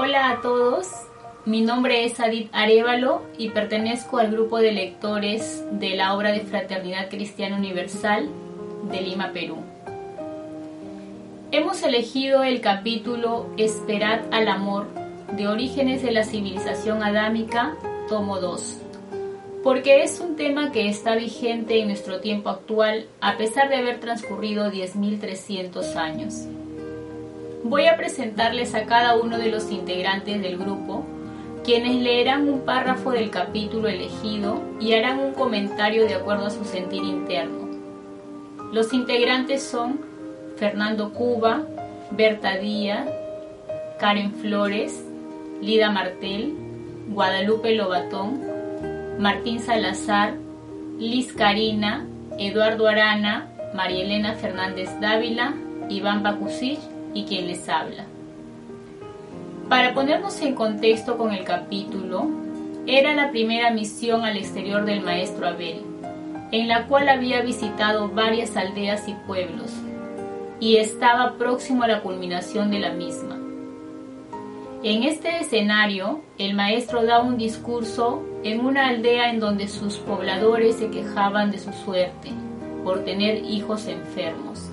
Hola a todos, mi nombre es Adit Arévalo y pertenezco al grupo de lectores de la obra de Fraternidad Cristiana Universal de Lima, Perú. Hemos elegido el capítulo Esperad al amor, de Orígenes de la Civilización Adámica, tomo 2, porque es un tema que está vigente en nuestro tiempo actual a pesar de haber transcurrido 10.300 años. Voy a presentarles a cada uno de los integrantes del grupo, quienes leerán un párrafo del capítulo elegido y harán un comentario de acuerdo a su sentir interno. Los integrantes son Fernando Cuba, Berta Díaz, Karen Flores, Lida Martel, Guadalupe Lobatón, Martín Salazar, Liz Karina, Eduardo Arana, María Elena Fernández Dávila, Iván Bakusic y quien les habla. Para ponernos en contexto con el capítulo, era la primera misión al exterior del maestro Abel, en la cual había visitado varias aldeas y pueblos, y estaba próximo a la culminación de la misma. En este escenario, el maestro da un discurso en una aldea en donde sus pobladores se quejaban de su suerte por tener hijos enfermos.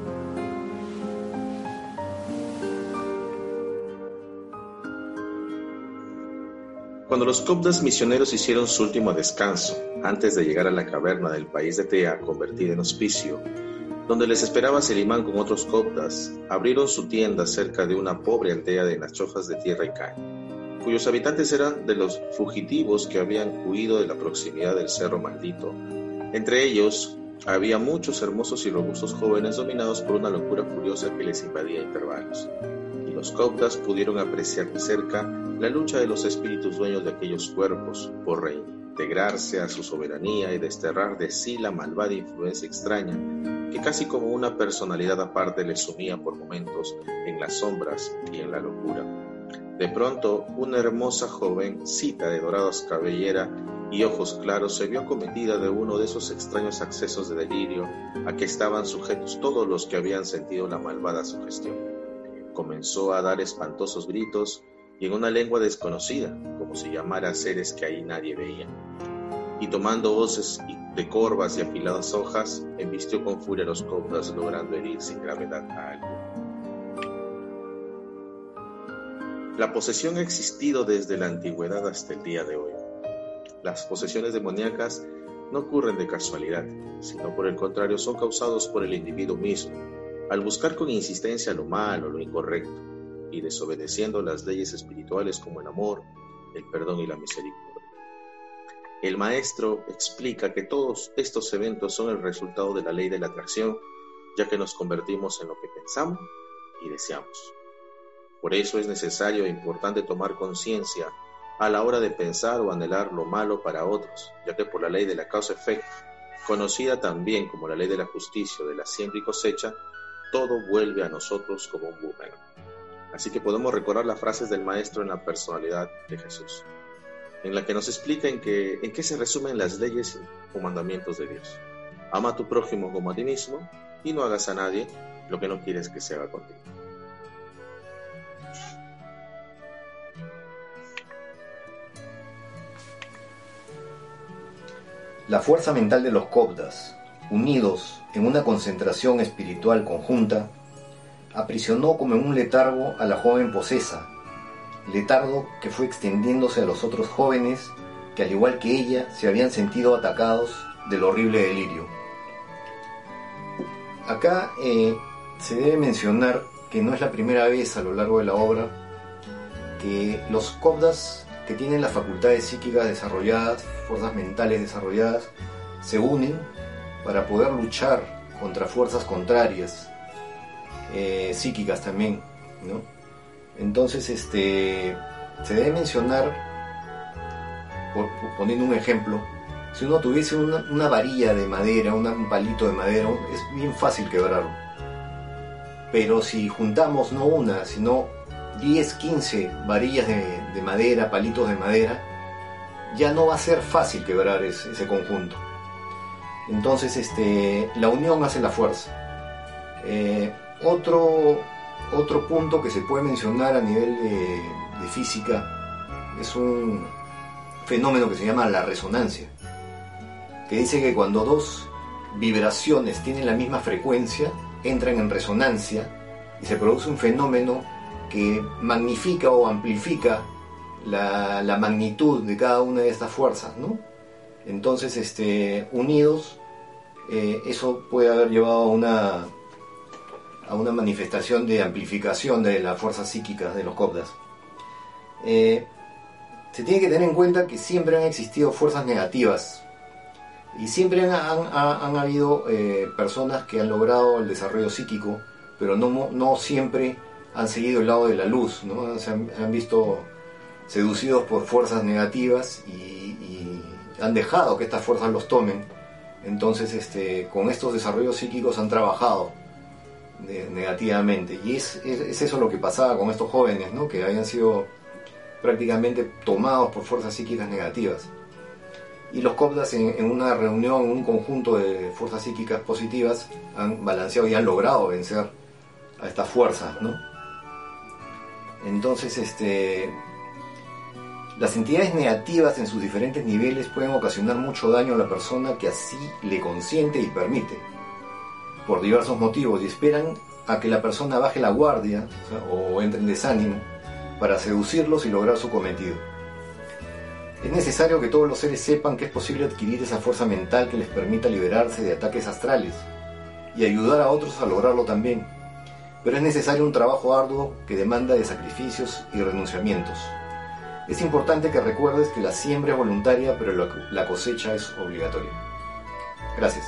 Cuando los coptas misioneros hicieron su último descanso, antes de llegar a la caverna del país de Tea, convertida en hospicio, donde les esperaba Selimán con otros coptas, abrieron su tienda cerca de una pobre aldea de las chozas de tierra y caña, cuyos habitantes eran de los fugitivos que habían huido de la proximidad del Cerro Maldito. Entre ellos, había muchos hermosos y robustos jóvenes dominados por una locura furiosa que les invadía a intervalos. Y los coptas pudieron apreciar de cerca la lucha de los espíritus dueños de aquellos cuerpos por reintegrarse a su soberanía y desterrar de sí la malvada influencia extraña que casi como una personalidad aparte les sumía por momentos en las sombras y en la locura. De pronto, una hermosa jovencita de doradas cabellera y ojos claros se vio acometida de uno de esos extraños accesos de delirio a que estaban sujetos todos los que habían sentido la malvada sugestión. Comenzó a dar espantosos gritos y en una lengua desconocida, como si llamara a seres que ahí nadie veía. Y tomando hoces de corvas y afiladas hojas, embistió con furia a los coptas, logrando herir sin gravedad a alguno. La posesión ha existido desde la antigüedad hasta el día de hoy. Las posesiones demoníacas no ocurren de casualidad, sino por el contrario son causados por el individuo mismo, al buscar con insistencia lo malo, lo incorrecto, y desobedeciendo las leyes espirituales como el amor, el perdón y la misericordia. El maestro explica que todos estos eventos son el resultado de la ley de la atracción, ya que nos convertimos en lo que pensamos y deseamos. Por eso es necesario e importante tomar conciencia a la hora de pensar o anhelar lo malo para otros, ya que por la ley de la causa-efecto, conocida también como la ley de la justicia de la siembra y cosecha, todo vuelve a nosotros como un boomerang. Así que podemos recordar las frases del maestro en la personalidad de Jesús, en la que nos explica en qué se resumen las leyes o mandamientos de Dios. Ama a tu prójimo como a ti mismo y no hagas a nadie lo que no quieres que se haga contigo. La fuerza mental de los coptas, unidos en una concentración espiritual conjunta, aprisionó como en un letargo a la joven posesa, letargo que fue extendiéndose a los otros jóvenes que al igual que ella se habían sentido atacados del horrible delirio. Acá se debe mencionar que no es la primera vez a lo largo de la obra que los coptas que tienen las facultades psíquicas desarrolladas, fuerzas mentales desarrolladas, se unen para poder luchar contra fuerzas contrarias, psíquicas también, ¿no? Entonces se debe mencionar, poniendo un ejemplo, si uno tuviese una varilla de madera, un palito de madera, es bien fácil quebrarlo. Pero si juntamos no una, sino 10, 15 varillas de madera, palitos de madera, ya no va a ser fácil quebrar ese conjunto. Entonces la unión hace la fuerza. Otro Otro punto que se puede mencionar a nivel de física es un fenómeno que se llama la resonancia, que dice que cuando dos vibraciones tienen la misma frecuencia, entran en resonancia y se produce un fenómeno que magnifica o amplifica la magnitud de cada una de estas fuerzas, ¿no? Entonces, unidos, eso puede haber llevado a una manifestación de amplificación de las fuerzas psíquicas de los Cobdas. Se tiene que tener en cuenta que siempre han existido fuerzas negativas y siempre han habido personas que han logrado el desarrollo psíquico, pero no siempre han seguido el lado de la luz, ¿no? Se han visto seducidos por fuerzas negativas y han dejado que estas fuerzas los tomen. Entonces, con estos desarrollos psíquicos han trabajado negativamente, y es eso lo que pasaba con estos jóvenes, ¿no? Que habían sido prácticamente tomados por fuerzas psíquicas negativas, y los Cobdas en una reunión, en un conjunto de fuerzas psíquicas positivas, han balanceado y han logrado vencer a estas fuerzas, ¿no? Entonces, las entidades negativas en sus diferentes niveles pueden ocasionar mucho daño a la persona que así le consiente y permite, por diversos motivos, y esperan a que la persona baje la guardia, o entre en desánimo, para seducirlos y lograr su cometido. Es necesario que todos los seres sepan que es posible adquirir esa fuerza mental que les permita liberarse de ataques astrales y ayudar a otros a lograrlo también, pero es necesario un trabajo arduo que demanda de sacrificios y renunciamientos. Es importante que recuerdes que la siembra es voluntaria, pero la cosecha es obligatoria. Gracias.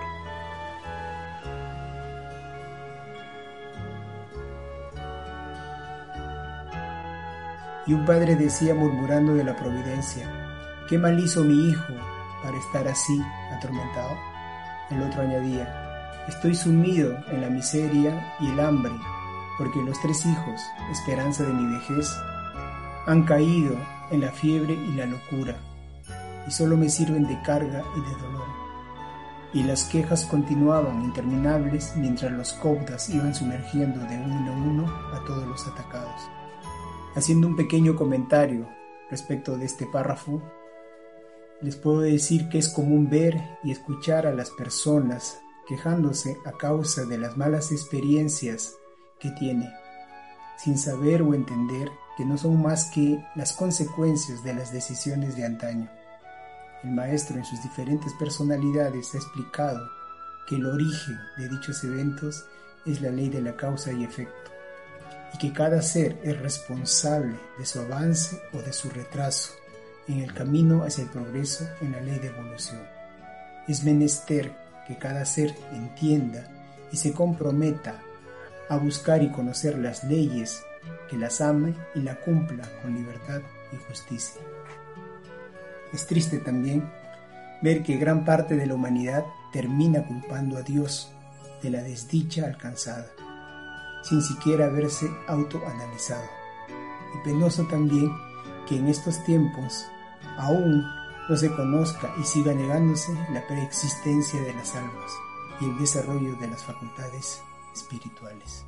Y un padre decía murmurando de la providencia: ¿qué mal hizo mi hijo para estar así atormentado? El otro añadía: estoy sumido en la miseria y el hambre, porque los 3 hijos, esperanza de mi vejez, han caído en la fiebre y la locura, y solo me sirven de carga y de dolor. Y las quejas continuaban interminables mientras los Cobdas iban sumergiendo de uno a uno a todos los atacados. Haciendo un pequeño comentario respecto de este párrafo, les puedo decir que es común ver y escuchar a las personas quejándose a causa de las malas experiencias que tiene, sin saber o entender que no son más que las consecuencias de las decisiones de antaño. El maestro en sus diferentes personalidades ha explicado que el origen de dichos eventos es la ley de la causa y efecto, y que cada ser es responsable de su avance o de su retraso en el camino hacia el progreso en la ley de evolución. Es menester que cada ser entienda y se comprometa a buscar y conocer las leyes, que las ame y la cumpla con libertad y justicia. Es triste también ver que gran parte de la humanidad termina culpando a Dios de la desdicha alcanzada, sin siquiera haberse autoanalizado. Y penoso también que en estos tiempos aún no se conozca y siga negándose la preexistencia de las almas y el desarrollo de las facultades espirituales.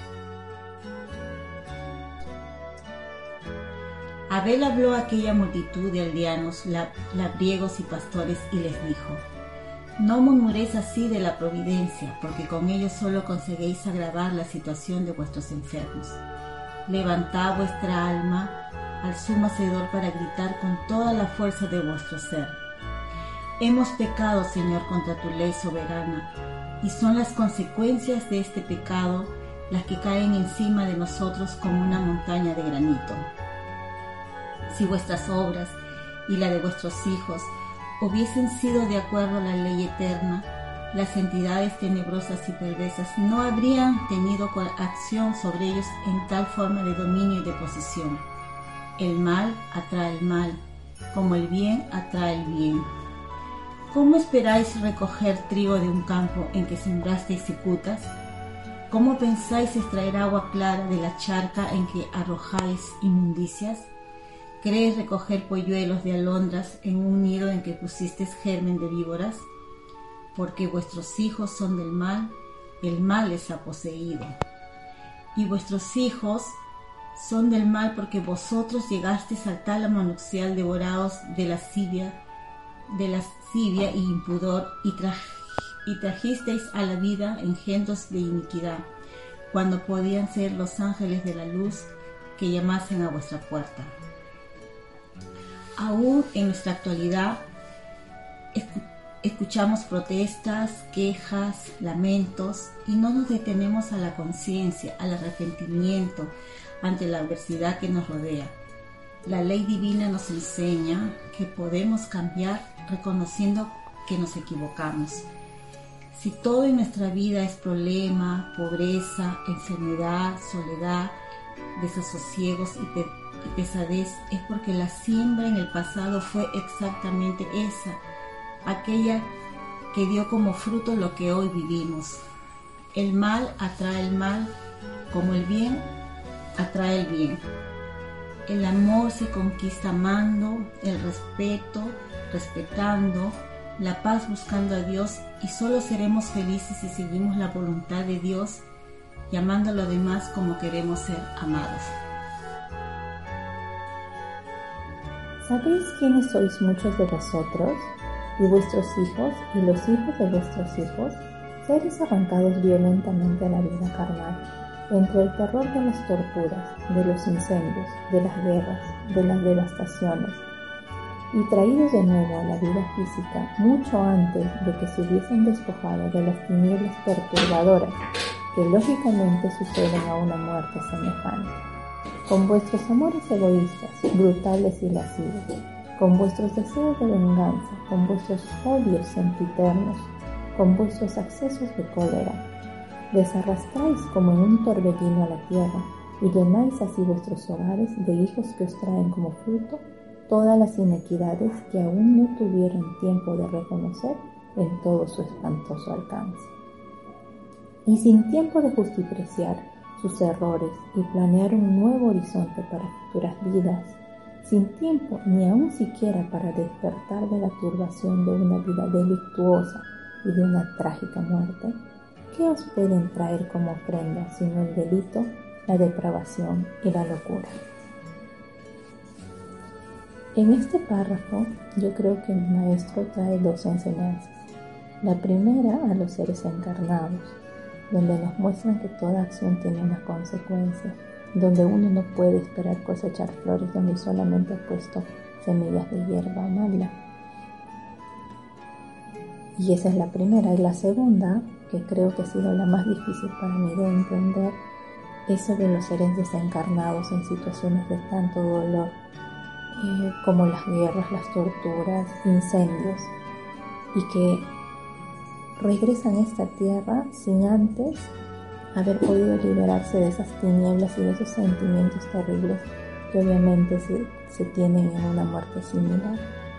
Abel habló a aquella multitud de aldeanos, labriegos y pastores, y les dijo: no murmuréis así de la providencia, porque con ello solo conseguéis agravar la situación de vuestros enfermos. Levantad vuestra alma al sumo hacedor para gritar con toda la fuerza de vuestro ser: hemos pecado, Señor, contra tu ley soberana, y son las consecuencias de este pecado las que caen encima de nosotros como una montaña de granito. Si vuestras obras y la de vuestros hijos hubiesen sido de acuerdo a la ley eterna, las entidades tenebrosas y perversas no habrían tenido acción sobre ellos en tal forma de dominio y de posesión. El mal atrae el mal, como el bien atrae el bien. ¿Cómo esperáis recoger trigo de un campo en que sembrasteis cicutas? ¿Cómo pensáis extraer agua clara de la charca en que arrojáis inmundicias? ¿Queréis recoger polluelos de alondras en un nido en que pusisteis germen de víboras? Porque vuestros hijos son del mal, el mal les ha poseído. y vuestros hijos son del mal, porque vosotros llegasteis al tálamo nupcial devorados de lascivia y impudor, y trajisteis a la vida engendros de iniquidad, cuando podían ser los ángeles de la luz que llamasen a vuestra puerta. Aún en nuestra actualidad escuchamos protestas, quejas, lamentos, y no nos detenemos a la conciencia, al arrepentimiento ante la adversidad que nos rodea. La ley divina nos enseña que podemos cambiar reconociendo que nos equivocamos. Si todo en nuestra vida es problema, pobreza, enfermedad, soledad, desasosiegos y pesadez, es porque la siembra en el pasado fue exactamente esa, aquella que dio como fruto lo que hoy vivimos. El mal atrae el mal, como el bien atrae el bien. El amor se conquista amando, el respeto respetando, la paz buscando a Dios, y solo seremos felices si seguimos la voluntad de Dios y amando a los demás como queremos ser amados. ¿Sabéis quiénes sois muchos de vosotros, y vuestros hijos, y los hijos de vuestros hijos, seres arrancados violentamente a la vida carnal, entre el terror de las torturas, de los incendios, de las guerras, de las devastaciones, y traídos de nuevo a la vida física mucho antes de que se hubiesen despojado de las tinieblas perturbadoras que lógicamente suceden a una muerte semejante, con vuestros amores egoístas, brutales y lascivos, con vuestros deseos de venganza, con vuestros odios sempiternos, con vuestros accesos de cólera, desarrastráis como en un torbellino a la tierra, y llenáis así vuestros hogares de hijos que os traen como fruto todas las inequidades que aún no tuvieron tiempo de reconocer en todo su espantoso alcance. Y sin tiempo de justipreciar sus errores y planear un nuevo horizonte para futuras vidas, sin tiempo ni aun siquiera para despertar de la turbación de una vida delictuosa y de una trágica muerte, ¿qué os pueden traer como ofrenda sino el delito, la depravación y la locura? En este párrafo yo creo que el maestro trae dos enseñanzas. La primera a los seres encarnados, donde nos muestran que toda acción tiene una consecuencia, donde uno no puede esperar cosechar flores donde solamente ha puesto semillas de hierba mala. Y esa es la primera. Y la segunda, que creo que ha sido la más difícil para mí de entender, es sobre los seres desencarnados en situaciones de tanto dolor, como las guerras, las torturas, incendios, y que regresan a esta tierra sin antes haber podido liberarse de esas tinieblas y de esos sentimientos terribles que obviamente se tienen en una muerte similar.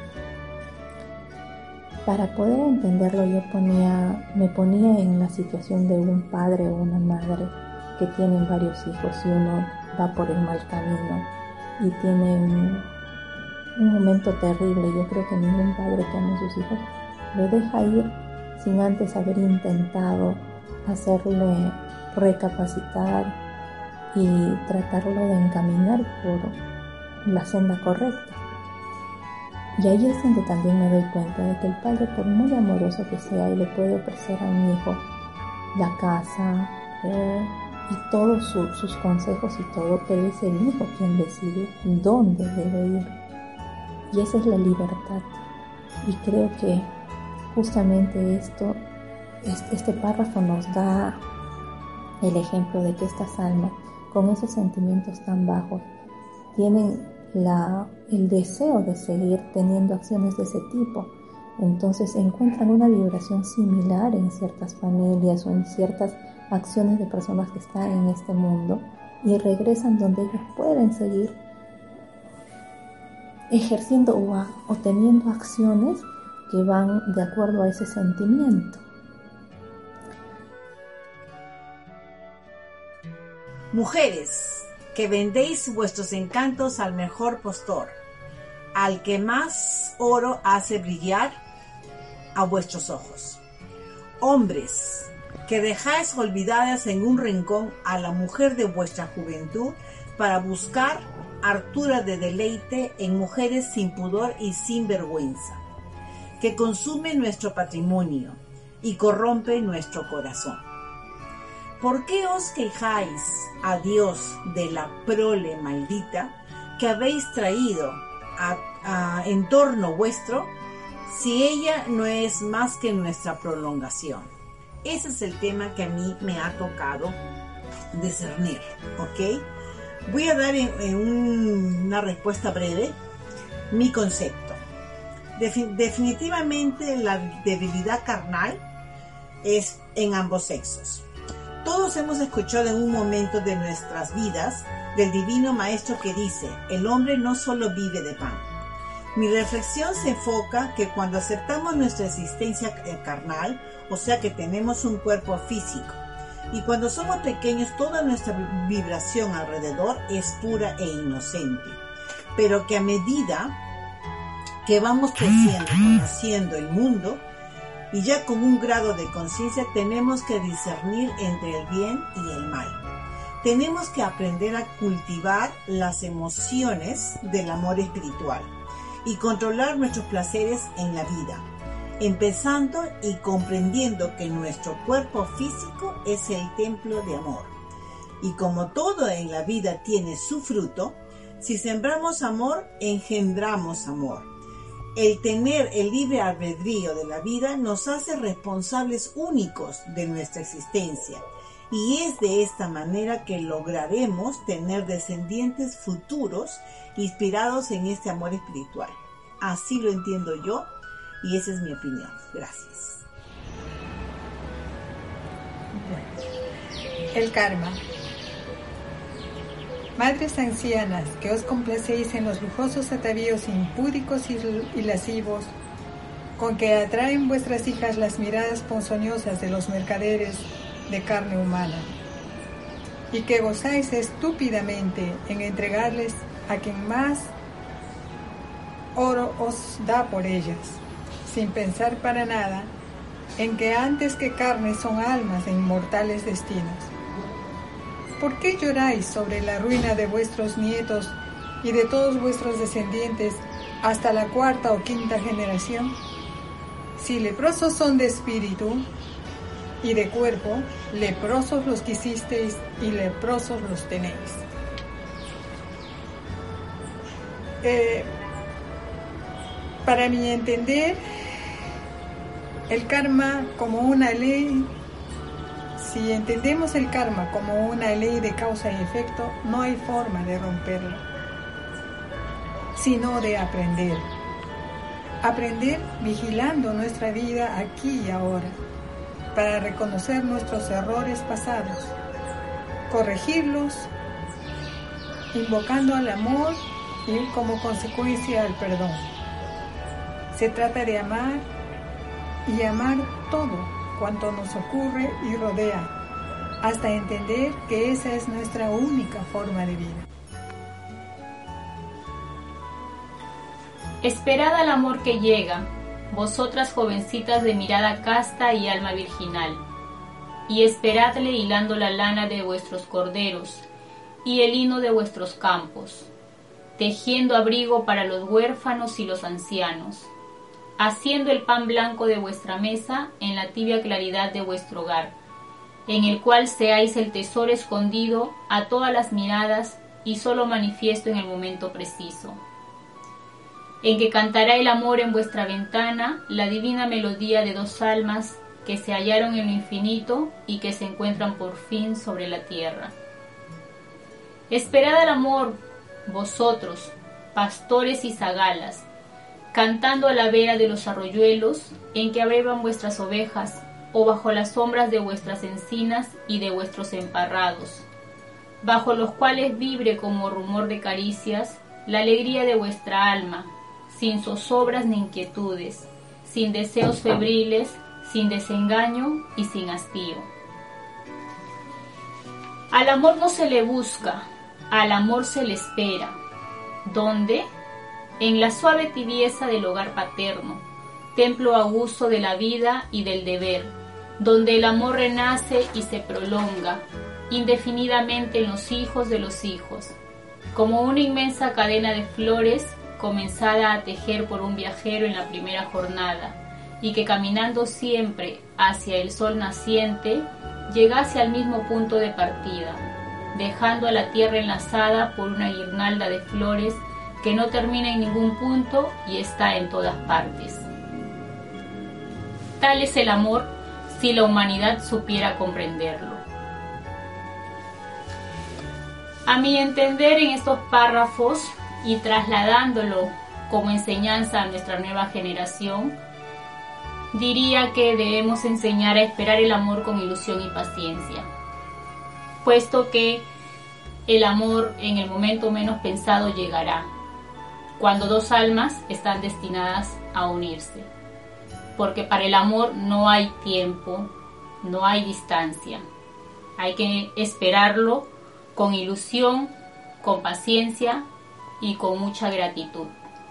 Para poder entenderlo me ponía en la situación de un padre o una madre que tienen varios hijos y uno va por el mal camino y tiene un momento terrible. Yo creo que ningún padre que ame a sus hijos lo deja ir sin antes haber intentado hacerle recapacitar y tratarlo de encaminar por la senda correcta. Y ahí es donde también me doy cuenta de que el padre, por muy amoroso que sea y le puede ofrecer a un hijo la casa y todos sus consejos y todo, pero es el hijo quien decide dónde debe ir. Y esa es la libertad. Y creo que justamente este párrafo nos da el ejemplo de que estas almas, con esos sentimientos tan bajos, tienen el deseo de seguir teniendo acciones de ese tipo. Entonces encuentran una vibración similar en ciertas familias o en ciertas acciones de personas que están en este mundo y regresan donde ellos pueden seguir ejerciendo o teniendo acciones que van de acuerdo a ese sentimiento. Mujeres, que vendéis vuestros encantos al mejor postor, al que más oro hace brillar a vuestros ojos. Hombres, que dejáis olvidadas en un rincón a la mujer de vuestra juventud para buscar hartura de deleite en mujeres sin pudor y sin vergüenza, que consume nuestro patrimonio y corrompe nuestro corazón. ¿Por qué os quejáis a Dios de la prole maldita que habéis traído en torno vuestro, si ella no es más que nuestra prolongación? Ese es el tema que a mí me ha tocado discernir, ¿ok? Voy a dar en una respuesta breve mi concepto. Definitivamente la debilidad carnal es en ambos sexos. Todos hemos escuchado en un momento de nuestras vidas del divino maestro que dice: el hombre no solo vive de pan. Mi reflexión se enfoca que cuando aceptamos nuestra existencia carnal, o sea que tenemos un cuerpo físico, y cuando somos pequeños toda nuestra vibración alrededor es pura e inocente, pero que a medida que vamos creciendo, conociendo el mundo, y ya con un grado de conciencia tenemos que discernir entre el bien y el mal. Tenemos que aprender a cultivar las emociones del amor espiritual y controlar nuestros placeres en la vida, empezando y comprendiendo que nuestro cuerpo físico es el templo de amor. Y como todo en la vida tiene su fruto, si sembramos amor, engendramos amor. El tener el libre albedrío de la vida nos hace responsables únicos de nuestra existencia, y es de esta manera que lograremos tener descendientes futuros inspirados en este amor espiritual. Así lo entiendo yo, y esa es mi opinión. Gracias. El karma. Madres ancianas, que os complacéis en los lujosos atavíos impúdicos y lascivos, con que atraen vuestras hijas las miradas ponzoñosas de los mercaderes de carne humana, y que gozáis estúpidamente en entregarles a quien más oro os da por ellas, sin pensar para nada en que antes que carne son almas de inmortales destinos. ¿Por qué lloráis sobre la ruina de vuestros nietos y de todos vuestros descendientes hasta la 4ª o 5ª generación? Si leprosos son de espíritu y de cuerpo, leprosos los quisisteis y leprosos los tenéis. Para mi entender, el karma como una ley, si entendemos el karma como una ley de causa y efecto, no hay forma de romperlo, sino de aprender. Aprender vigilando nuestra vida aquí y ahora, para reconocer nuestros errores pasados, corregirlos, invocando al amor y como consecuencia al perdón. Se trata de amar y amar todo cuanto nos ocurre y rodea, hasta entender que esa es nuestra única forma de vida. Esperad al amor que llega, vosotras jovencitas de mirada casta y alma virginal, y esperadle hilando la lana de vuestros corderos y el lino de vuestros campos, tejiendo abrigo para los huérfanos y los ancianos, haciendo el pan blanco de vuestra mesa en la tibia claridad de vuestro hogar, en el cual seáis el tesoro escondido a todas las miradas y solo manifiesto en el momento preciso, en que cantará el amor en vuestra ventana la divina melodía de dos almas que se hallaron en lo infinito y que se encuentran por fin sobre la tierra. Esperad al amor, vosotros, pastores y zagalas, cantando a la vera de los arroyuelos en que abrevan vuestras ovejas, o bajo las sombras de vuestras encinas y de vuestros emparrados, bajo los cuales vibre como rumor de caricias la alegría de vuestra alma, sin zozobras ni inquietudes, sin deseos febriles, sin desengaño y sin hastío. Al amor no se le busca, al amor se le espera. ¿Dónde? En la suave tibieza del hogar paterno, templo augusto de la vida y del deber, donde el amor renace y se prolonga indefinidamente en los hijos de los hijos, como una inmensa cadena de flores comenzada a tejer por un viajero en la primera jornada, y que caminando siempre hacia el sol naciente, llegase al mismo punto de partida, dejando a la tierra enlazada por una guirnalda de flores que no termina en ningún punto y está en todas partes. Tal es el amor si la humanidad supiera comprenderlo. A mi entender, en estos párrafos y trasladándolo como enseñanza a nuestra nueva generación, diría que debemos enseñar a esperar el amor con ilusión y paciencia, puesto que el amor en el momento menos pensado llegará, cuando dos almas están destinadas a unirse, porque para el amor no hay tiempo, no hay distancia, hay que esperarlo con ilusión, con paciencia y con mucha gratitud.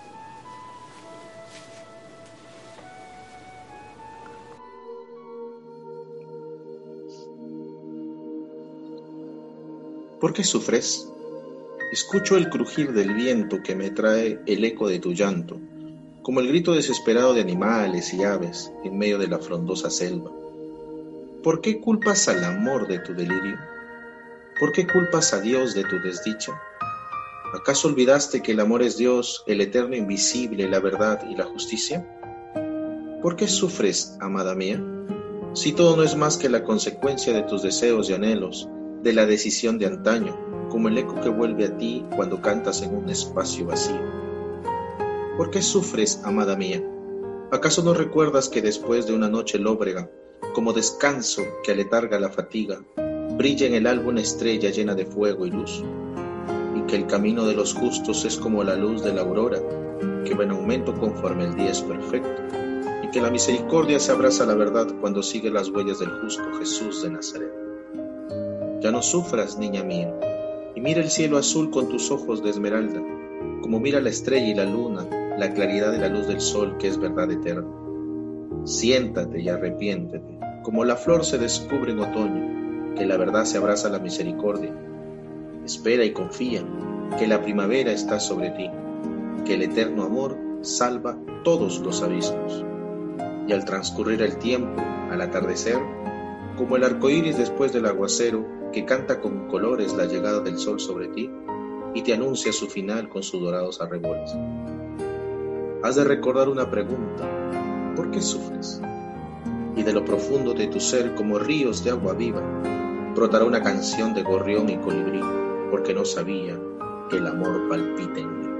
¿Por qué sufres? Escucho el crujir del viento que me trae el eco de tu llanto, como el grito desesperado de animales y aves en medio de la frondosa selva. ¿Por qué culpas al amor de tu delirio? ¿Por qué culpas a Dios de tu desdicha? ¿Acaso olvidaste que el amor es Dios, el eterno invisible, la verdad y la justicia? ¿Por qué sufres, amada mía? Si todo no es más que la consecuencia de tus deseos y anhelos, de la decisión de antaño, como el eco que vuelve a ti cuando cantas en un espacio vacío. ¿Por qué sufres, amada mía? ¿Acaso no recuerdas que después de una noche lóbrega, como descanso que aletarga la fatiga, brilla en el alba una estrella llena de fuego y luz? Y que el camino de los justos es como la luz de la aurora, que va en aumento conforme el día es perfecto, y que la misericordia se abraza a la verdad cuando sigue las huellas del justo Jesús de Nazaret. Ya no sufras, niña mía, y mira el cielo azul con tus ojos de esmeralda, como mira la estrella y la luna, la claridad de la luz del sol que es verdad eterna. Siéntate y arrepiéntete, como la flor se descubre en otoño, que la verdad se abraza a la misericordia. Espera y confía, que la primavera está sobre ti, que el eterno amor salva todos los abismos. Y al transcurrir el tiempo, al atardecer, como el arco iris después del aguacero, que canta con colores la llegada del sol sobre ti y te anuncia su final con sus dorados arreboles. Has de recordar una pregunta: ¿por qué sufres? Y de lo profundo de tu ser, como ríos de agua viva, brotará una canción de gorrión y colibrí, porque no sabía que el amor palpita en mí.